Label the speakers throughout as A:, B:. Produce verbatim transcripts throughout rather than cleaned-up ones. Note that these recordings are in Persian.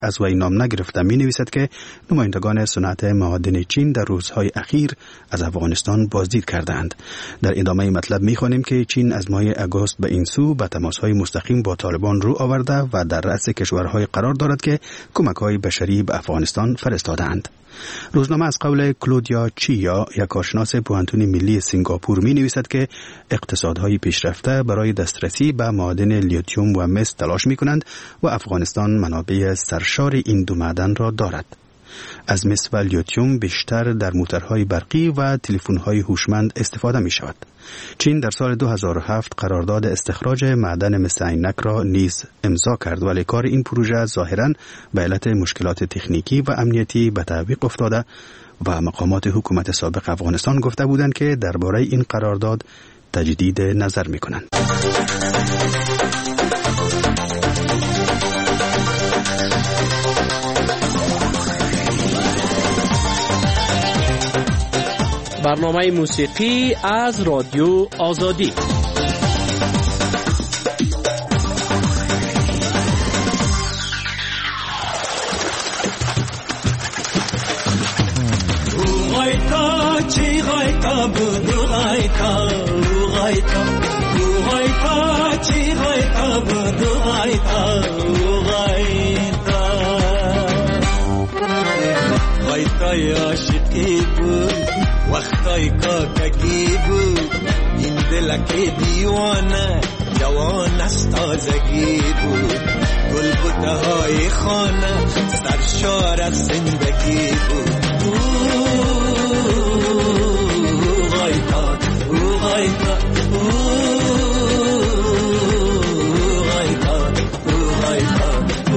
A: از وی نام نگرفته می نویسد که نمایندگان صنعت معادن چین در روزهای اخیر از افغانستان بازدید کردند. در ادامه مطلب می خوانیم که چین از ماه اگست به این سو به تماسهای مستقیم با طالبان رو آورده و در رأس کشورهای قرار دارد که کمک‌های بشری به افغانستان فرستادند. روزنامه از قول کلودیا چیا، یک کارشناس پوهنتون ملی سنگاپور، می نویسد که اقتصادهای پیشرفته برای دسترسی به معادن لیتیوم و مس تلاش می کنند و افغانستان منابع سرشار این دو معدن را دارد. از مس و لیتیوم بیشتر در موتورهای برقی و تلفن‌های هوشمند استفاده می شود. چین در سال دو هزار و هفت قرارداد استخراج معدن مس عینک را نیز امضا کرد، ولی کار این پروژه ظاهراً به علت مشکلات تکنیکی و امنیتی به تعویق افتاده و مقامات حکومت سابق افغانستان گفته بودند که درباره این قرارداد تجدید نظر می کنند.
B: برنامه موسیقی از رادیو آزادی.
C: وقتای کاکگی بود این دلک دیوانه جوان از تازگی بود گلبوته های خانه سرشار از زندگی بود او غایتا او غایتا او غایتا او غایتا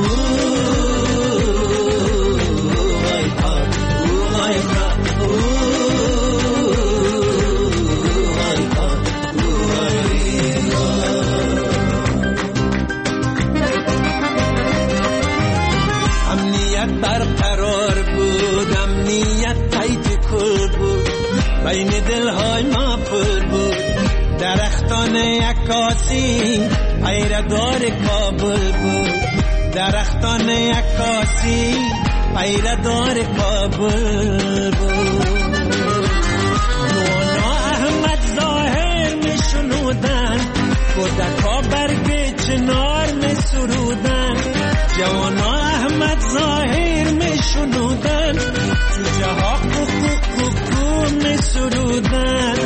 C: بین دلهای ما پر بود درختان عکاسی پیردار کابل بود درختان عکاسی پیردار کابل بود نونا احمد ظاهر می شنودن کودکا برگ چنار می سرودن جوانا احمد ظاهر می شنودن جوجه ها می سرودن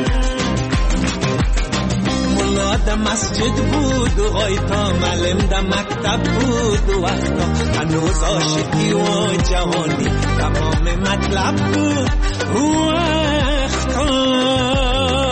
C: ملا ده مسجد بود و غایتا معلم ده مکتب بود و وقتا هنوز عاشقی و جوانی تمام مطلب بود و وقتا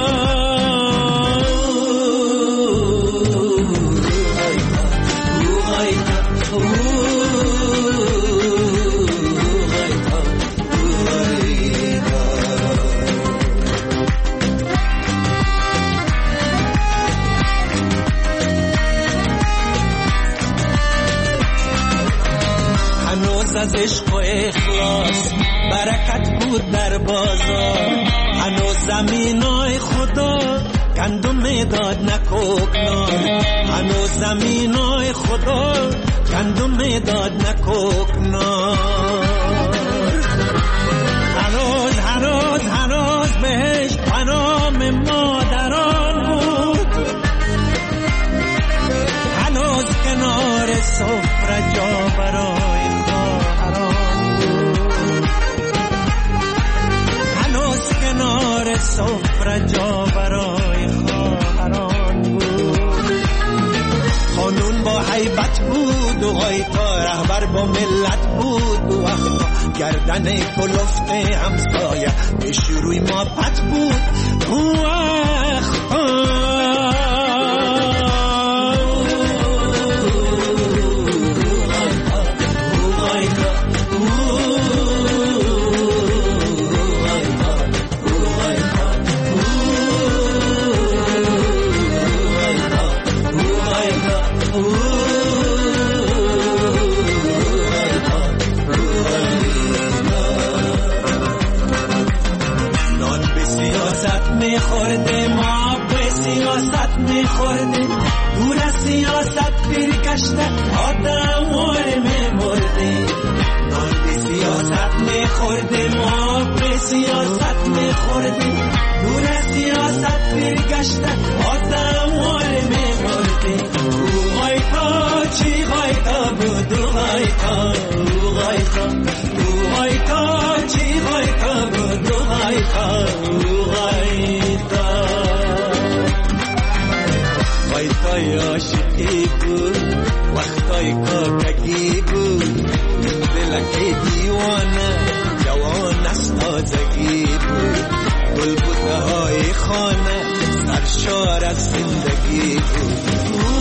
C: از عشق و اخلاص برکت بود در بازار هنوز زمینای خدا گندم میداد نکوکنار هنوز زمینای خدا گندم میداد نکوکنار هنوز هنوز هنوز بهش پنام مادران بود هنوز کنار سفره جا برای کنار سفره جا برای خواهران بود قانون با حیبت بود و غایتا رهبر با ملت بود و وقتا گردن کلفت همسایه به شروع ما پت بود و وقتا خورده ما به سیاست میخوردیم آب به سیاست میخوردیم دور از سیاست برگشتن آزم واره میبردیم او غایتا چی غایتا بود او غایتا او غایتا او غایتا چی غایتا بود او غایتا او غایتا غایتای عاشقی بود وقتای کاکگی بود دلکی دیوانه جوان است تازگی بود گلبوته های خانه سرشار از زندگی بود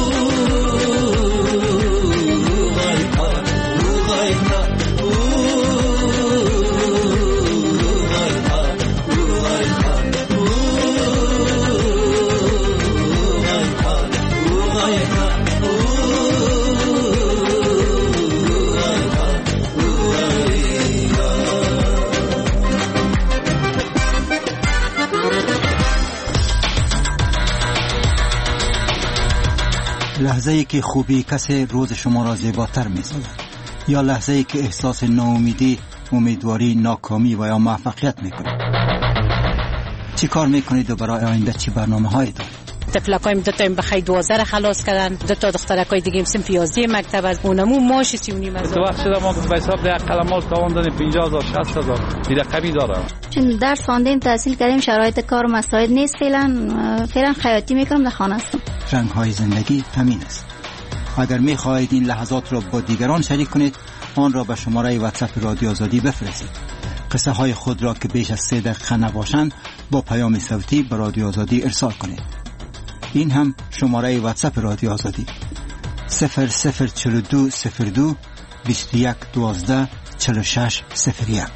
D: لحظه‌ای که خوبی کسی روز شما را زیباتر می‌سازد یا لحظه‌ای که احساس ناامیدی، امیدواری، ناکامی و یا موفقیت می‌کنید. چی کار می‌کنید و برای آینده چی برنامه‌هایی دارید؟
E: طفلکایم دو تا بخای دوازده خلاص کردن، دو تا دخترکای دیگه هم سنف یازده مکتب از اونمو ماش سی و نیم از.
F: تو وقت شده ما به حساب ده قلمال تاوان دادیم پنجاه هزار شصت هزار دیگه کمی داره.
G: چون درس خواندیم تحصیل کردیم شرایط کار مساعد نیست فعلا فعلا خیاطی میکنم در خانه هستم.
D: رنگ‌های زندگی همین است. اگر می‌خواهید این لحظات را با دیگران شریک کنید آن را به شماره واتساپ رادیو آزادی بفرستید. قصه های خود را که بیش از سه دقیقه نباشند با پیام صوتی به رادیو آزادی ارسال کنید. این هم شماره واتساپ رادیو آزادی صفر صفر چهل و دو صفر دو بیست و یک دوازده چهل و شش صفر یک.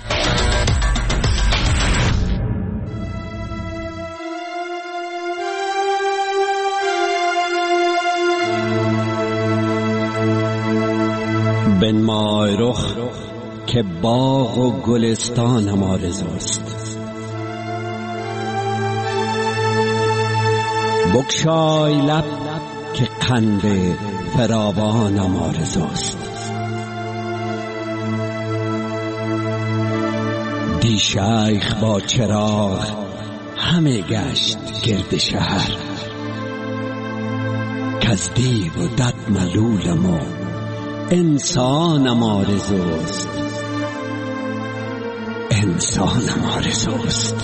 H: بنمای رخ که باغ و گلستان هم آرزوست، بگشای لب که قند فراوان هم آرزوست. دی شیخ با چراغ همه گشت گرد شهر، کز دیو و دد ملولم و انسانم آرزوست، انسانم آرزوست.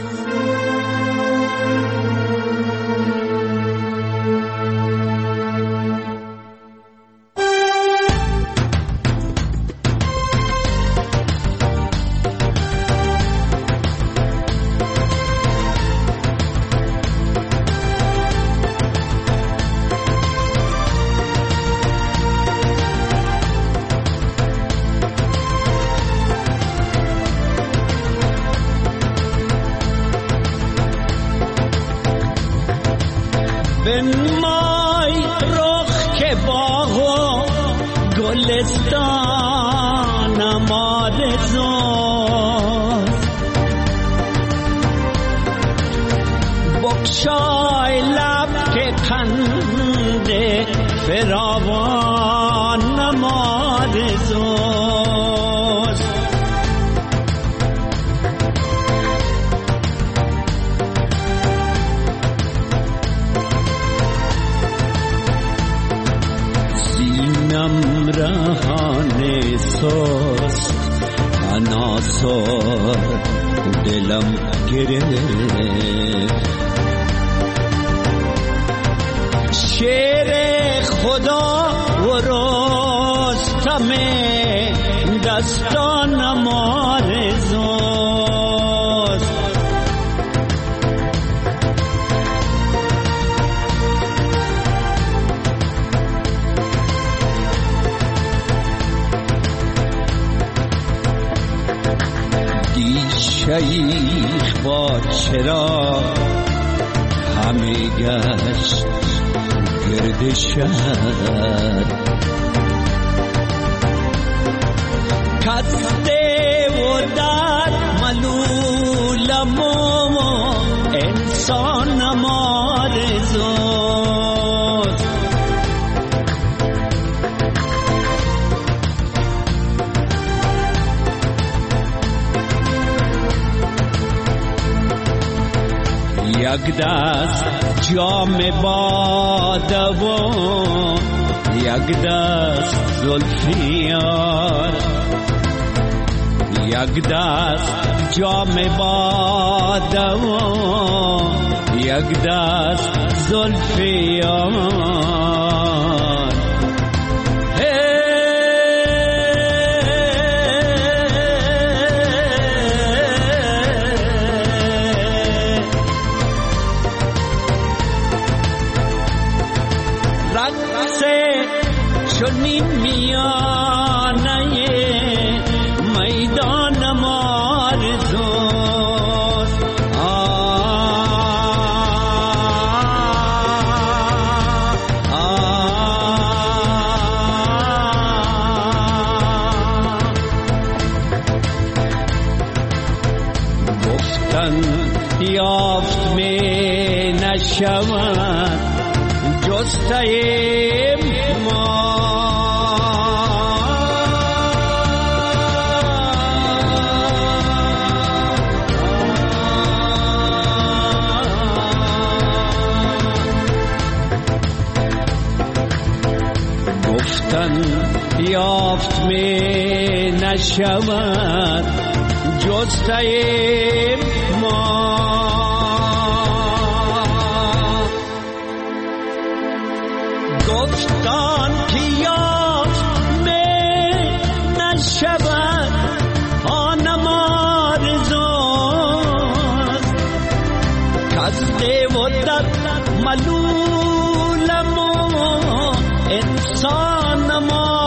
C: بنمای رخ که باغ و گلستانم آرزوست، بگشای لب که قند فراوانم آرزوست. رهانه سوست عناصر دلم گرفت، شعر خدا و رستم دستانم آرزوست. شیخ با چراغ همه گشت گرد شهر، کسته و دد ملولم و انسانم آرزوست.
H: یک دست جام باده و یک دست زلف یار، یک دست جام باده و یک دست زلف یار. چونی میانه میدان مارزوست، گفتن یافت می نشود جسته ما، یافت می نشود جسته ما. گفتان که یافت می نشود آنم آرزوست، کسته و در ملولم و انسانم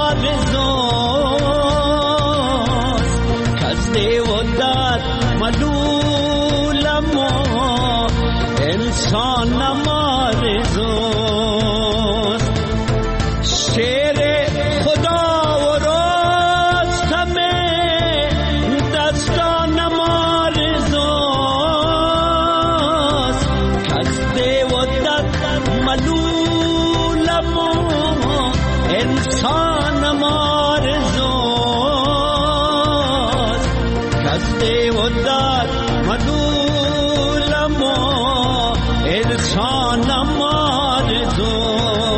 H: آرزوست، کسته و در ملولم و انسانم آرزوست. شعر خدا و رستم دستانم آرزوست، کسته و در ملولم و انسانم آرزوست، کسته و در ملولم و انسانم آرزوست.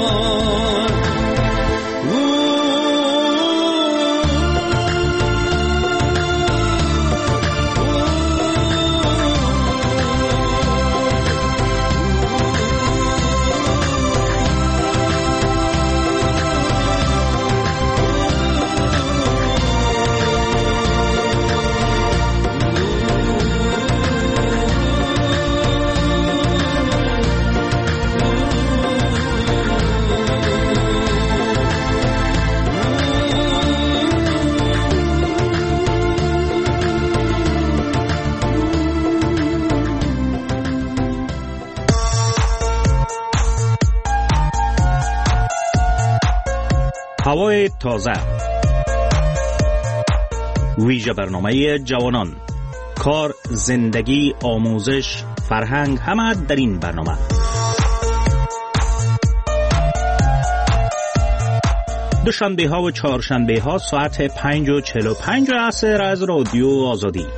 I: هوای تازه، ویژه برنامه جوانان، کار، زندگی، آموزش، فرهنگ، همه در این برنامه. دوشنبه ها و چهارشنبه ها ساعت پنج و چهل و پنج عصر از رادیو آزادی.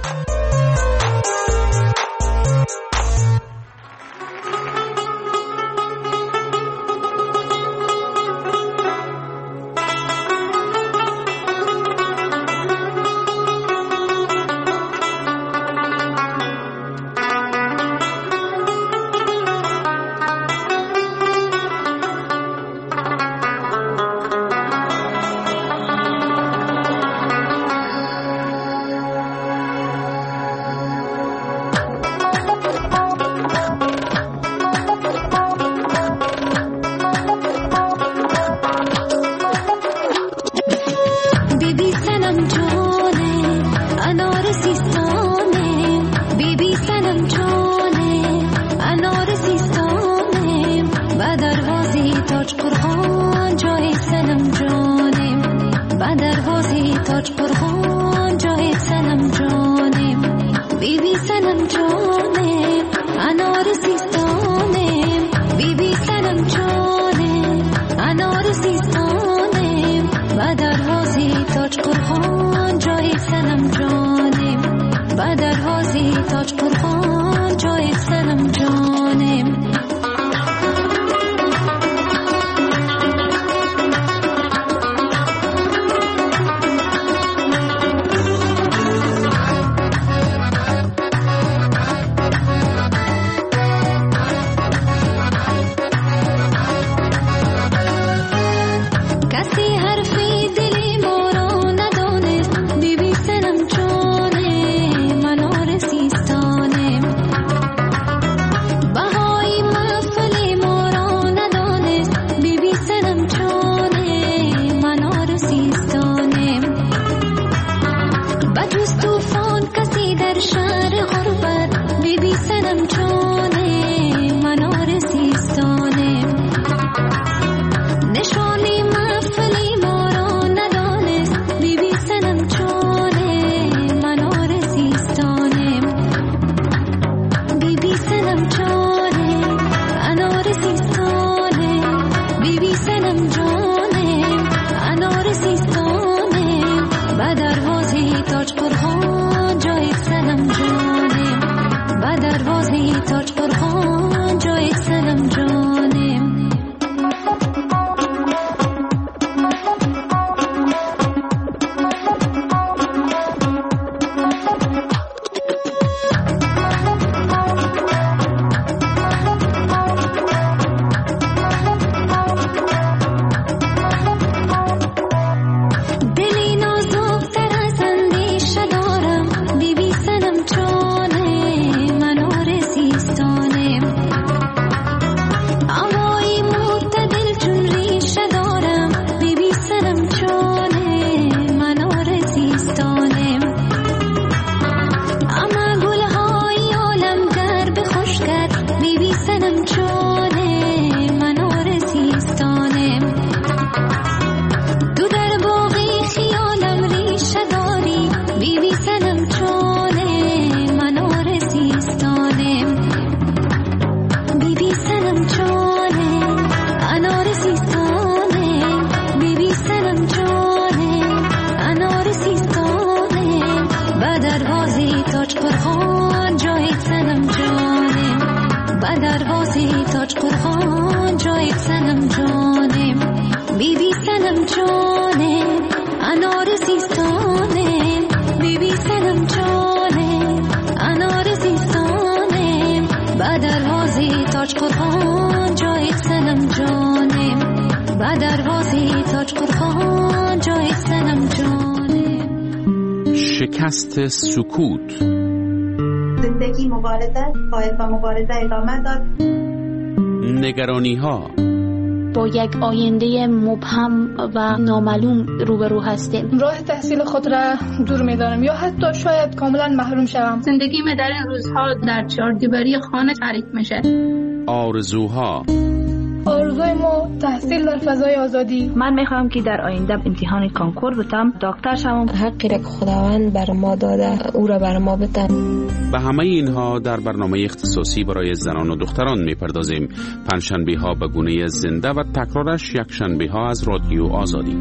J: به دروازه تاج قرخان جای سنم جانم، به دروازه تاج قرخان جای سنم جانم، بی بی سنم جانم انار زیستانم، بی بی سنم جانم انار زیستانم، به دروازه تاج قرخان جای سنم جانم، به دروازه تاج قرخان جای سنم جانم.
K: شکست سکوت.
L: زندگی مبارزه، باید با مبارزه ادامه داد.
K: نگرانی ها.
M: با یک آینده مبهم و نامعلوم روبرو هستیم.
N: راه تحصیل خود را دور می‌دارم یا حتی شاید کاملا محروم شوم.
O: زندگی من در این روزها در چهاردیواری خانه تعریف میشه.
K: آرزوها.
N: آرزوی ما تحصیل در فضای آزادی.
P: من میخوام که در آینده امتحان کانکور بتم، دکتر شوم.
Q: حقی را که خداوند بر ما داده او را بر ما بده.
K: به همه اینها در برنامه اختصاصی برای زنان و دختران میپردازیم. پنجشنبه ها به گونه زنده و تکرارش یک شنبه ها از رادیو آزادی.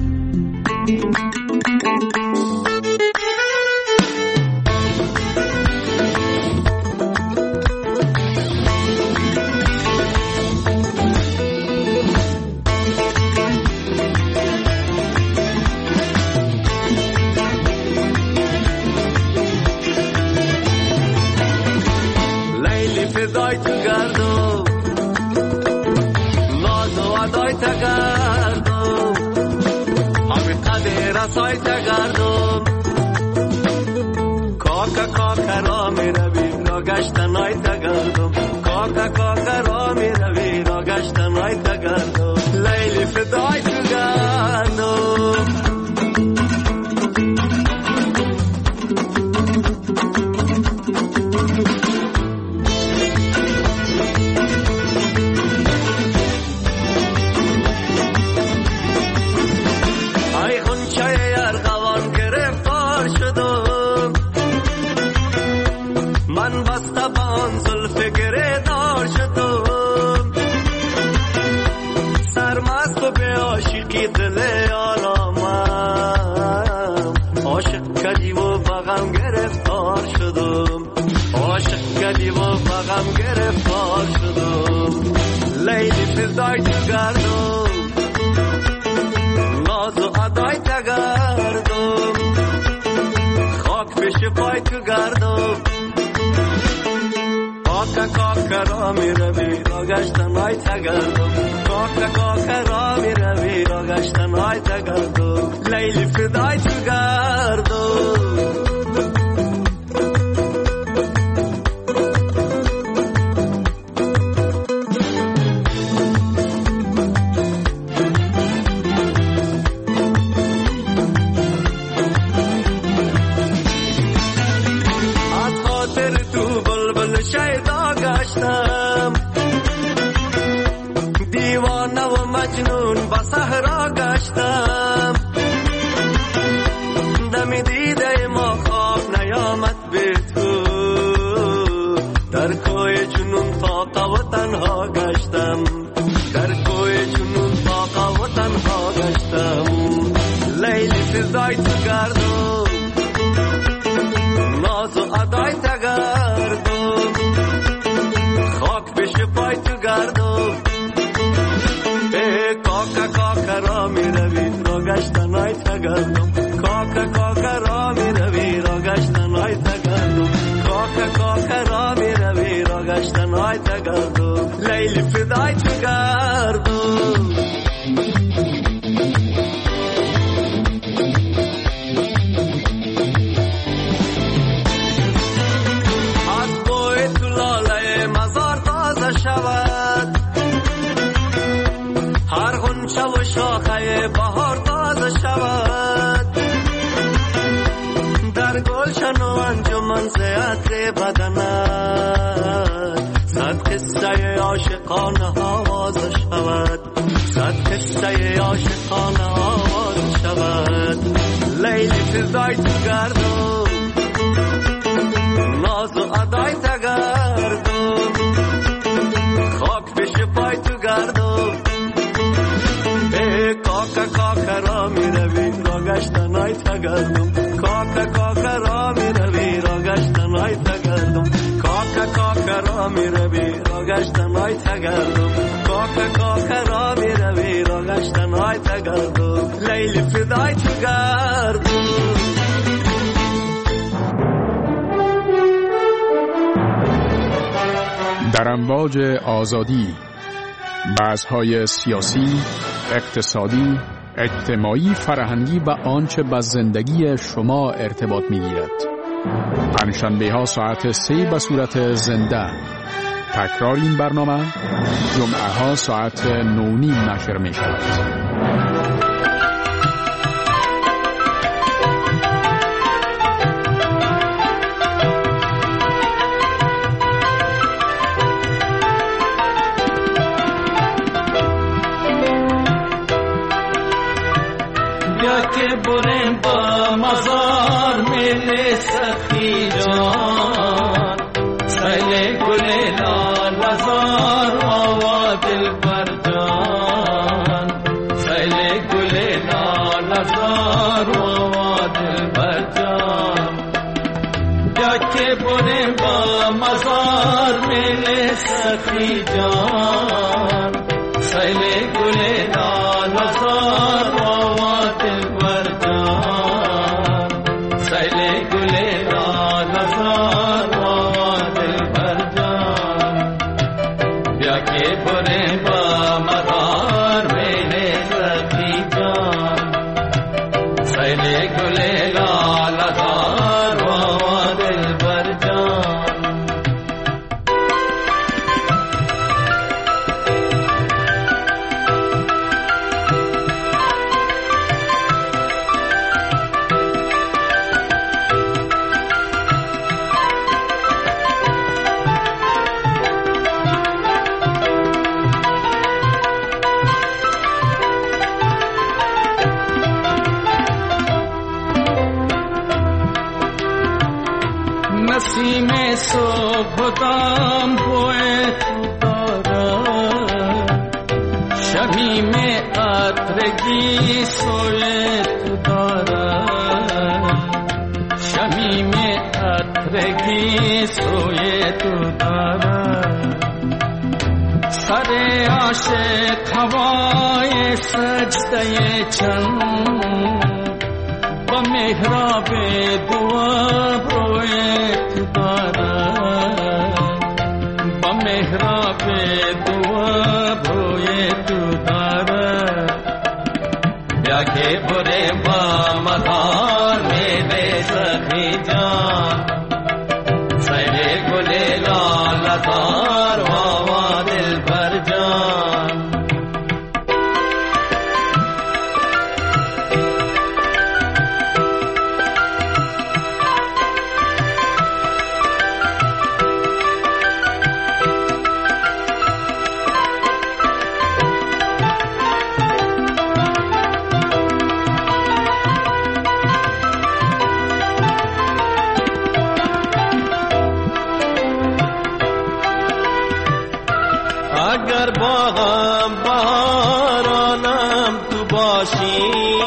C: سایت گردم کاکا کاکا را می روی را گشتن آیت گردم، کاکا کاکا را می روی را گشتن آیت گردم، لیلی فدای تو گردم. گرفتار شدم، لیلی فدای تو گردم، ناز و ادای تگردم، خاک پیش پای تو گردم، کاکا کاکا را می روی را گشتن آی تگردم، کاکا کاکا را می روی را گشتن آی تگردم، لیلی فدای تو گردم. دیوانه و مجنون با صحرا گشتم، دم دیده ما خواب نیامد به تو، در کوی جنون طاقه و تنها گشتم، در کوی جنون طاقه و تنها گشتم، لیلی فدای تو گردم، ناز و ادای تگردم، خاک پیش پای تو گردم، کاکا کاکا را می روی را گشتن آی تگردم، کاکا کاکا را می روی را گشتن آی تگردم، کاکا کاکا را می روی را گشتن آی تگردم، لیلی فدای تو گردم. از بوی تو لاله مزار تازه شود، هر غنچه و شاخه بهار تازه شود، در گلشن و انجمن زیعت بدنت، صد قصه عاشقانه آواز شود، صد قصه عاشقانه آواز شود، لیلی فدای تو گردم، ناز و ادای تگردم، خاک پیش پای تو گردم، کاکا کاکا را می روی را گشتن آی تگردم، کاکا کاکا را می روی را گشتن های تگردم کاکا کاکا را می روی را گشتن های تگردم کاکا کاکا را می روی را گشتن های تگردم لیلی فدای تگردم.
R: در امواج آزادی، بحث‌های سیاسی، اقتصادی، اجتماعی، فرهنگی و آنچه با زندگی شما ارتباط می‌گیرد. پنجشنبه‌ها ساعت سه به صورت زنده. تکرار این برنامه جمعه‌ها ساعت نه و نیم نشر می‌شود.
C: بریم با مزار میل سخی جان سیل گل لال هزار آوا دل بر جان سیل گل لال هزار آوا دل بر جان یا که بریم با مزار میل سخی جان سیل گل لال هزار آوا دل بر جان سیل گل لال هزار آوا دل بر جان بیا که بره با مدار میل سخی جان سیل گل لال هزار آوا دل بر جان. نسیم صبح دام بوی دارد شمیم عطرگی سوی تو دارد شمیم عطرگی سوی تو دارد سر عاشق هوای سجده چند با محراب دعا بروی تو دارد با محراب دعا بروی تو دارد بیا که بره با مدار میل سخی جان سیل گل لال هزار آوا دل بر جان. اگر باغم بهارانم تو باشی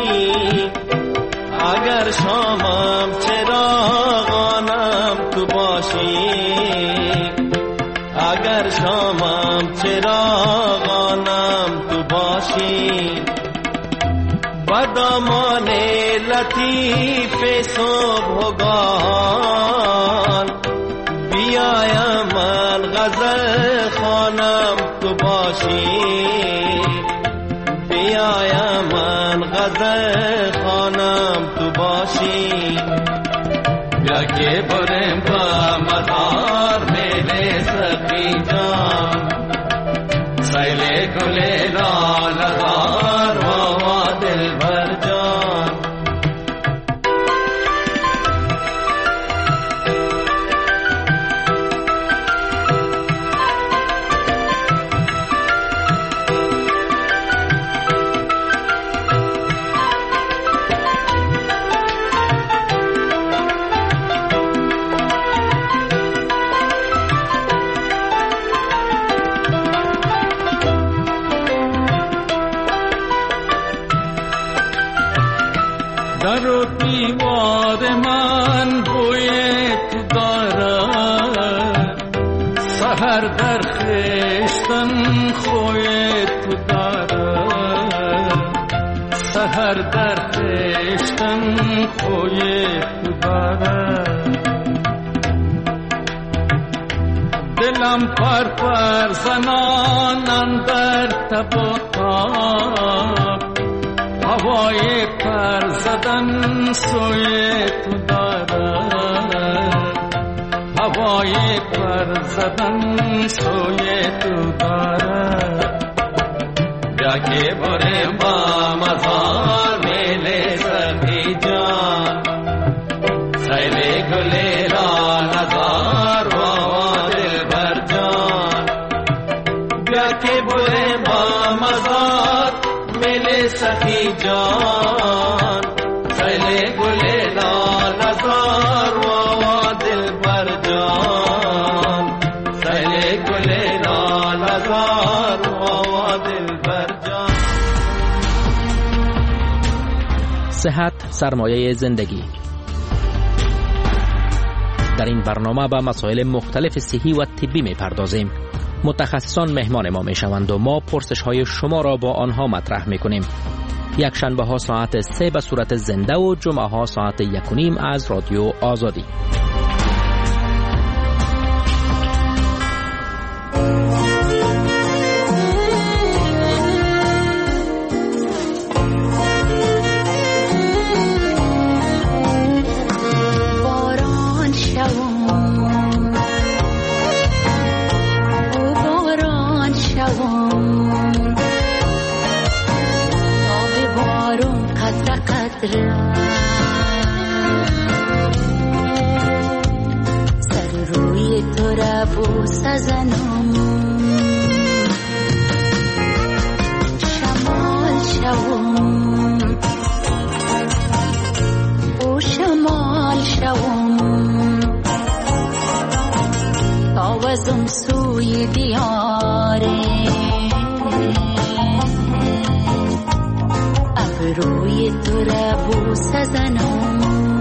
C: اگر شامم چراغانم تو باشی اگر شامم چراغانم تو باشی با دامان لطیف صبحگاهان بیایم من غزل خوانم تو باشی بیایم من غزل خوانم تو باشی بیا که بریم با مدار میل سخی جان سیل گل لال هزار آوا دل بر جان. باد من بوی تو دارد، سحر در خشتن خوی تو دارد، سحر در خشتن خوی تو دارد. دلم پر پر زنان اندر تب و تاب، هوای پر زدن سوی تو دارد، هوای پر زدن سوی تو دارد. بیا که بریم با مزار میل سخی جان، سیل گلی را نظار و دل بر جان. بیا که بریم با مزار میل سخی جان، سیل گلی را نظار و دل بر جان، سیل گلی را نظار و دل بر جان.
B: صحت سرمایه زندگی. در این برنامه به مسائل مختلف صحی و طبی می پردازیم. متخصصان مهمان ما می شوند و ما پرسش های شما را با آنها مطرح می کنیم. یک شنبه ها ساعت سه به صورت زنده و جمعه ها ساعت یک و نیم از رادیو آزادی.
J: سر روی تو را بوس زنم، شمال شوم او شمال شوم، تاوزم سوی دیاره روی تو را بوس زنم.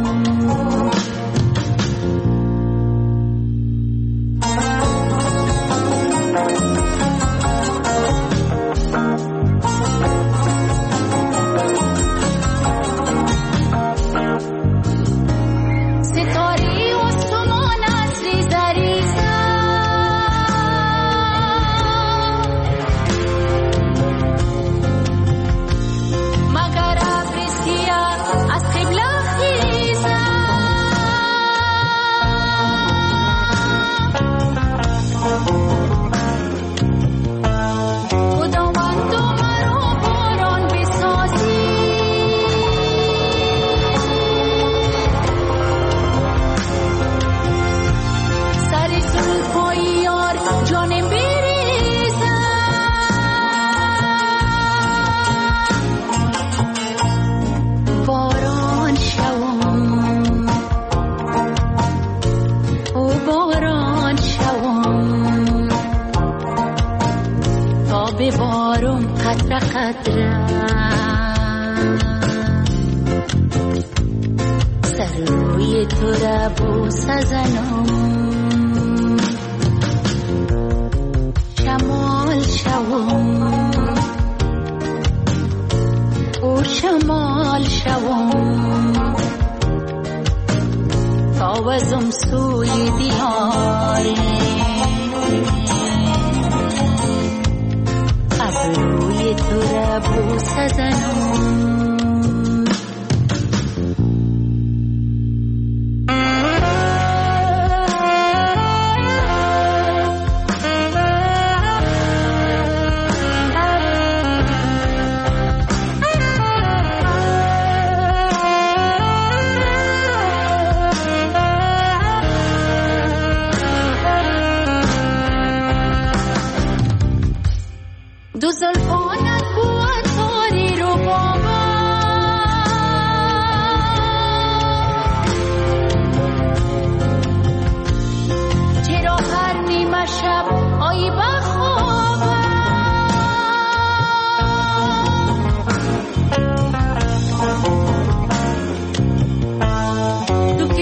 J: سر روی تو را بوس زنم، شمال شوم او شمال شوم، تاوزم سوی دیاره روی تو را بوس زنم. دو زلفانت بود تاری رو با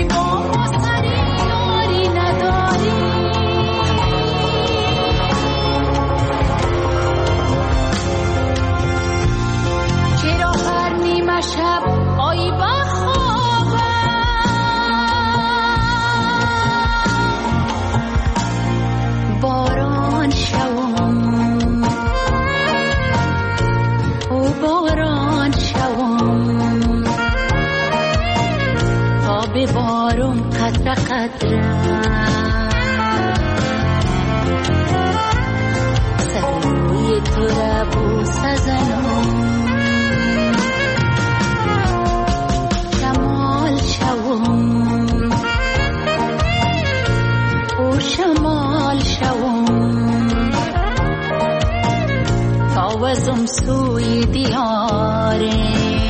J: بازم سوی دیاره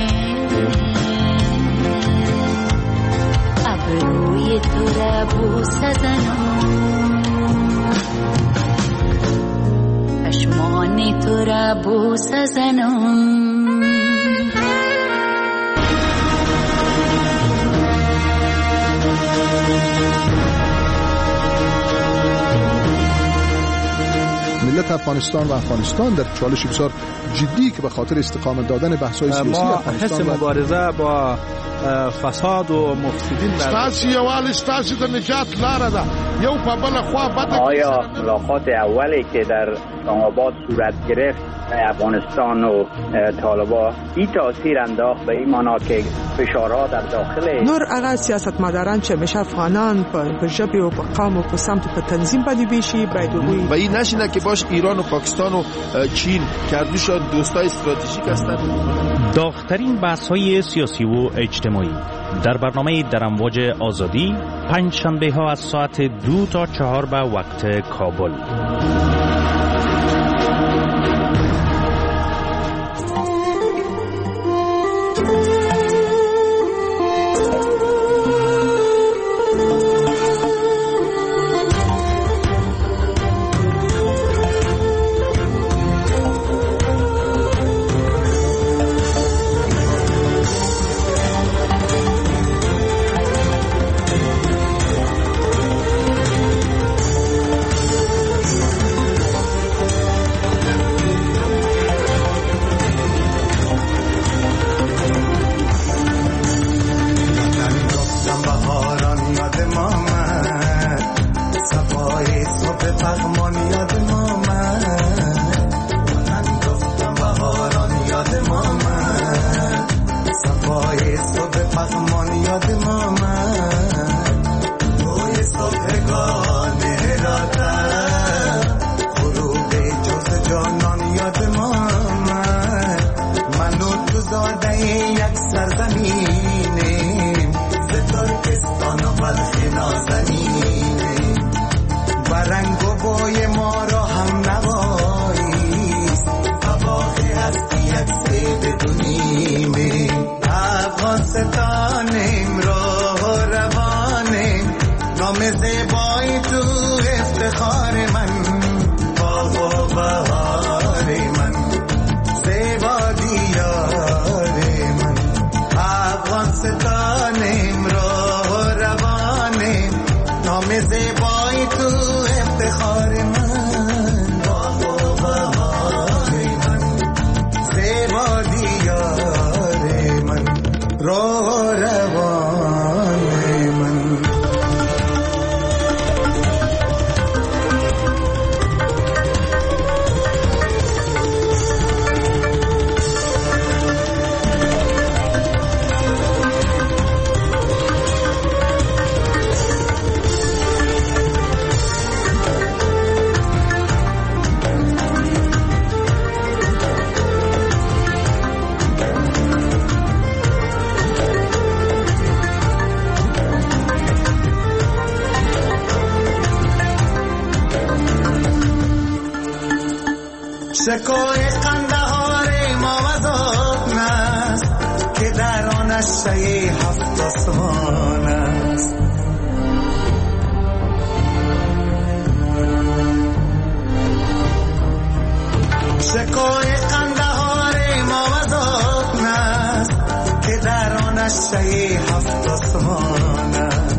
J: ابروی تو را بوسه زنم پشمان تو را بوسه زنم
S: ملت افغانستان و افغانستان در چالش بسیار جدی که به خاطر استقامت دادن بحث‌های سیاسی
F: ما
S: افغانستان
F: حس مبارزه با فساد و مفسدین
T: ستاسو یوال ستاسو د نجات لاره ده یو په بل خوا بده.
U: آیا ملاقات اولی که در اسلام‌آباد صورت گرفت افغانستان و طالبان این تاثیر انداخت به این معنا که فشارها در داخل
V: نور هغه سیاستمداران چې همیشه افغانان په ژبه او په قوم او په سمت په تنظیم باندې بیشي باید وګوري
W: و این نشینه که باش ایران و پاکستان و چین کردوشان دوستای استراتژیک هستند.
I: داغ‌ترین بحث‌های سیاسی و اجتماعی در برنامه در امواج آزادی پنج شنبه ها از ساعت دو تا چهار به وقت کابل.
C: شکوه قندهار ما وزاد است که در آنش شی هفت آسمان است. شکوه قندهار ما وزاد است که در آنش شی هفت آسمان است.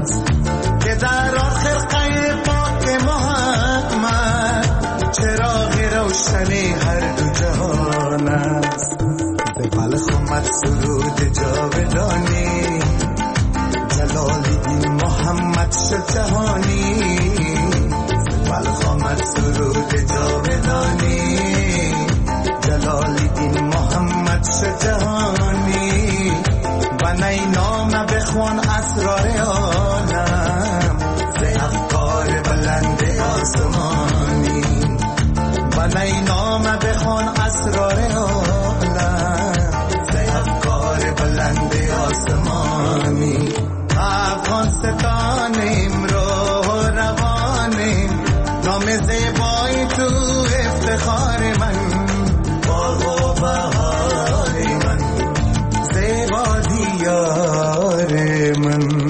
C: جهانی بلخ آمد سرود جاودانی جلال الدین محمد شاه جهانی بنای نام بخوان اسرار عالم ز افکار بلند آسمانی بنای نام بخوان اسرار عالم ز افکار بلند آسمانی افغانستانیم رو روانیم نام زیبای تو افتخار من باغ و بهار من زیبا دیار من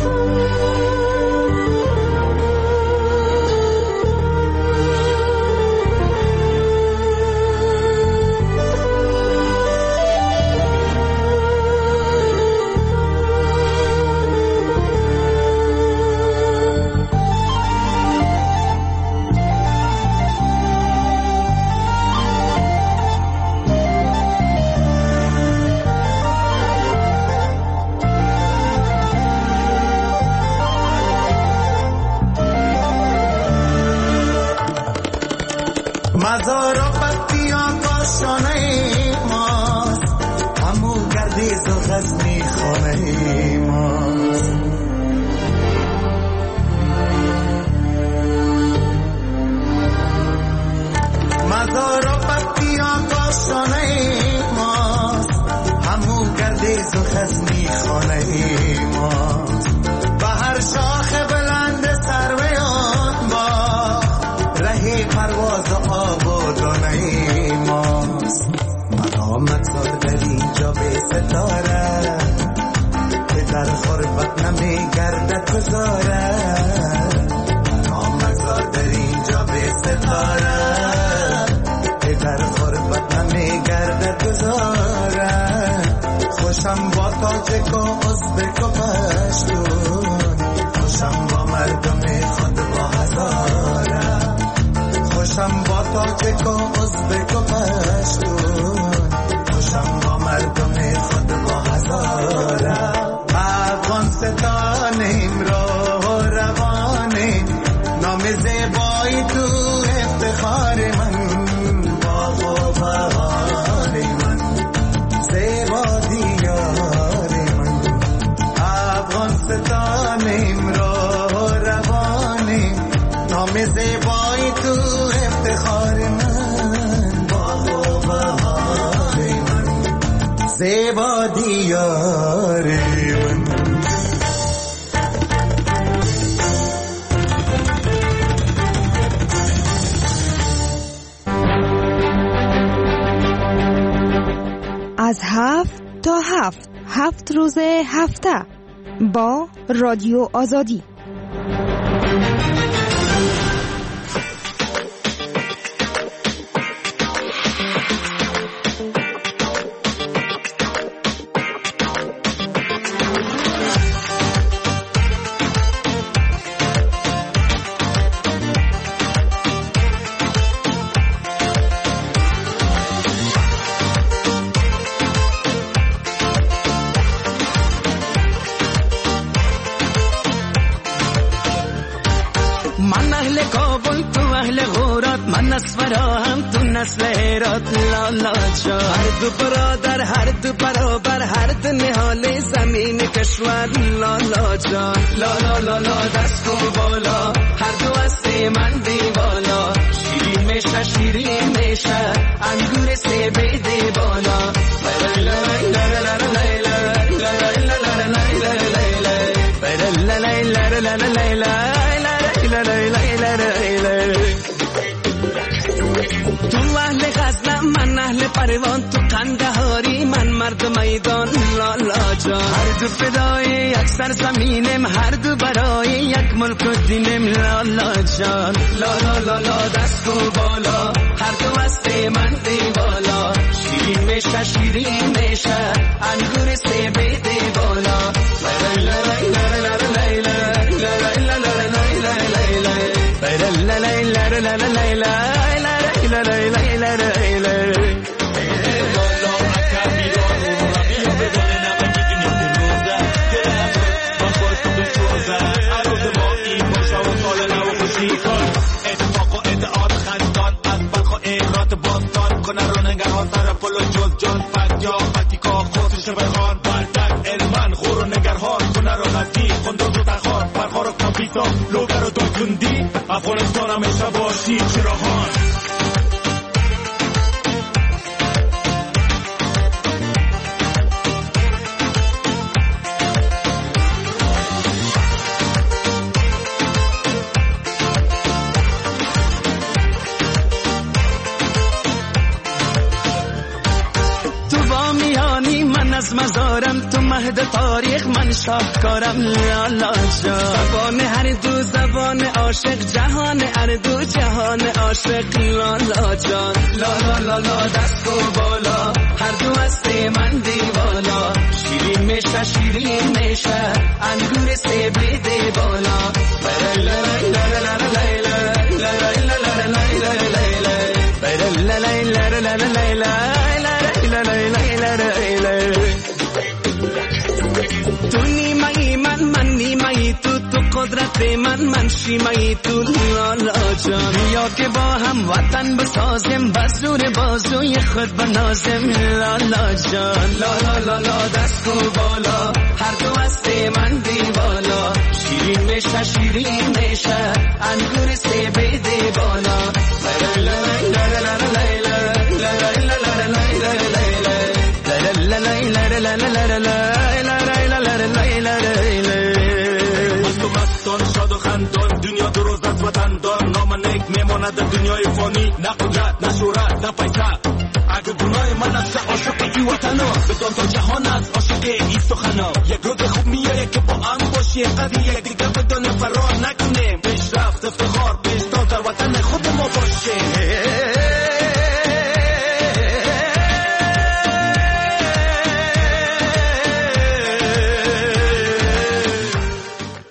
C: مزار و بطیان کاشانه ماست همو گردیز و غزنی خانه ماست مزار و بطیان کاشانه ماست همو گردیز و غزنی خانه ماست به هر شاخ بلند سروی آن با رهی پرواز آب و دانه ماست مقامت زار در اینجا به ستاره که در خربت نمی گردد گذاره مقامت زار در اینجا به ستاره که در خربت نمی گردد گذاره خوشم با تاجک و ازبک و پشتون خوشم با مردم خود با هزاره خوشم با تاجک و ازبک و پشتون خوشم با مردم خود با هزاره افغانستانیم رو روانیم نام زیبایی تو افتخار من باغ و بهار من زیبا دیار من افغانستانیم رو روانیم نام زیبایی تو افتخار من باغ و بهار من زیبا دیار من
A: از هفت تا هفت هفت روز هفته با رادیو آزادی.
C: نسفرام تو نسل هرات لالا جا هر دو برادر هر دو برابر هر دو نهال زمین کشور لالا جا لالا لالا دست کن بالا هر دو از من دی بالا شیرین میشه شیرین میشه انگور سیب دی بالا تو اهل غزنم من اهل پروان تو قندهاری من مرد میدان لالا جان هر دو فدای یک سرزمینم هر دو برای یک ملک و دینم لالا جان لالا لالا دست کو بالا هر دو است من دی بالا شیرین میشه شیرین میشه انگور سیب دی بالا وایسا لوگر و دایتوندی افغانستان همیشه باشی چراغان از مزارم تو مهد تاریخ من شاهکارم لالا جان زبان هر دو زبان عاشق جهان هر دو جهان عاشق لالا جان لالا لالا دست و بالا هر دو هست من دیوالا شیرین میشه شیرین میشه انگور سیب دی بالا لا لا لا لا لا لا تو نیمه‌ای من من نیمه‌ای تو تو قدرت من من شیمه‌ای تو لالا جان یا که با هم وطن بسازیم بزور بازوی خود بنازیم لالا جان لالا لالا دست و بالا هر دو هست من دیوالا شیرین میشه شیرین میشه انگور سیب دی بالا لا لا لا لا دنیا دو روز از وطن دار نام نیک میماند دنیای فانی نه قدرت نه شهرت نه پیسه اگه گناه من است عاشق ای وطنا بدان تا جهان است عاشق ای سخنا یک روز خوب میایه که با هم باشی قضیه دیگه بدان فرار نکنیم پیشرفت افتخار پیشتان در وطن خود ما باشه